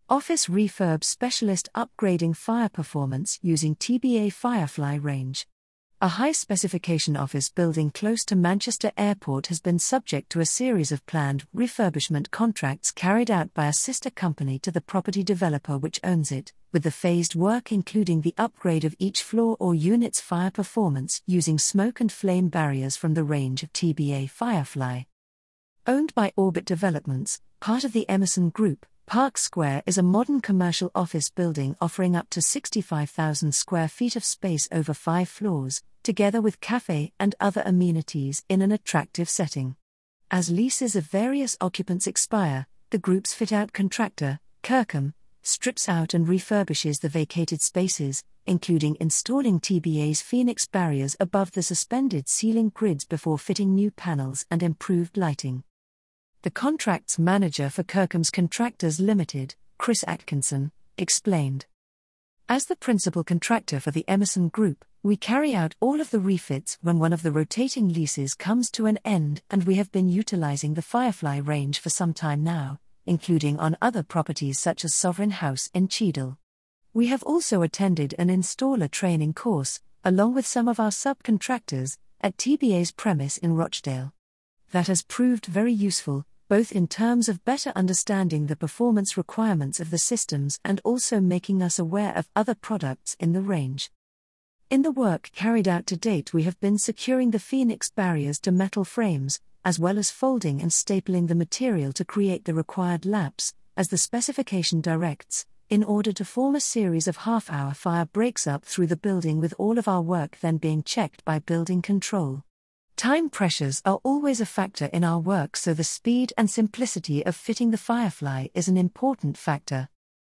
Office refurb specialist upgrading fire performance using TBA Firefly range. A high-specification office building close to Manchester Airport has been subject to a series of planned refurbishment contracts carried out by a sister company to the property developer which owns it, with the phased work including the upgrade of each floor or unit's fire performance using smoke and flame barriers from the range of TBA Firefly. Owned by Orbit Developments, part of the Emerson Group, Park Square is a modern commercial office building offering up to 65,000 square feet of space over 5 floors, together with cafe and other amenities in an attractive setting. As leases of various occupants expire, the group's fit-out contractor, Kirkham, strips out and refurbishes the vacated spaces, including installing TBA's Phoenix barriers above the suspended ceiling grids before fitting new panels and improved lighting. The contracts manager for Kirkham's Contractors Limited, Chris Atkinson, explained. As the principal contractor for the Emerson Group, we carry out all of the refits when one of the rotating leases comes to an end, and we have been utilizing the Firefly range for some time now, including on other properties such as Sovereign House in Cheadle. We have also attended an installer training course, along with some of our subcontractors, at TBA's premise in Rochdale. That has proved very useful, both in terms of better understanding the performance requirements of the systems and also making us aware of other products in the range. In the work carried out to date, we have been securing the Phoenix barriers to metal frames, as well as folding and stapling the material to create the required laps, as the specification directs, in order to form a series of half-hour fire breaks up through the building, with all of our work then being checked by building control. Time pressures are always a factor in our work, so the speed and simplicity of fitting the Firefly is an important factor.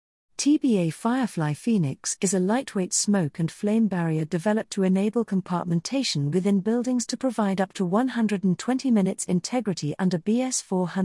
TBA Firefly Phoenix is a lightweight smoke and flame barrier developed to enable compartmentation within buildings to provide up to 120 minutes integrity under BS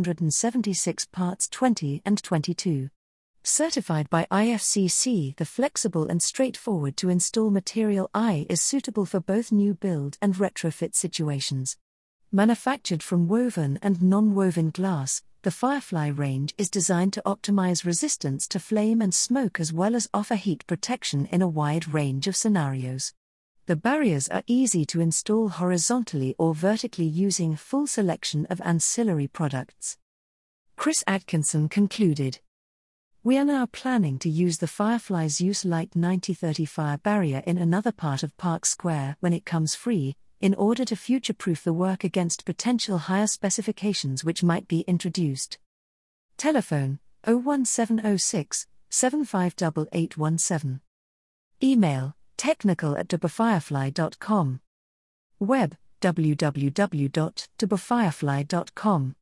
476 parts 20 and 22. Certified by IFCC, the flexible and straightforward to install material I is suitable for both new build and retrofit situations. Manufactured from woven and non-woven glass, the Firefly range is designed to optimize resistance to flame and smoke as well as offer heat protection in a wide range of scenarios. The barriers are easy to install horizontally or vertically using a full selection of ancillary products. Chris Atkinson concluded. We are now planning to use the Firefly Zeus Light 9030 fire barrier in another part of Park Square when it comes free, in order to future-proof the work against potential higher specifications which might be introduced. Telephone 01706 758817. Email technical@tubafirefly.com. Web www.tubafirefly.com.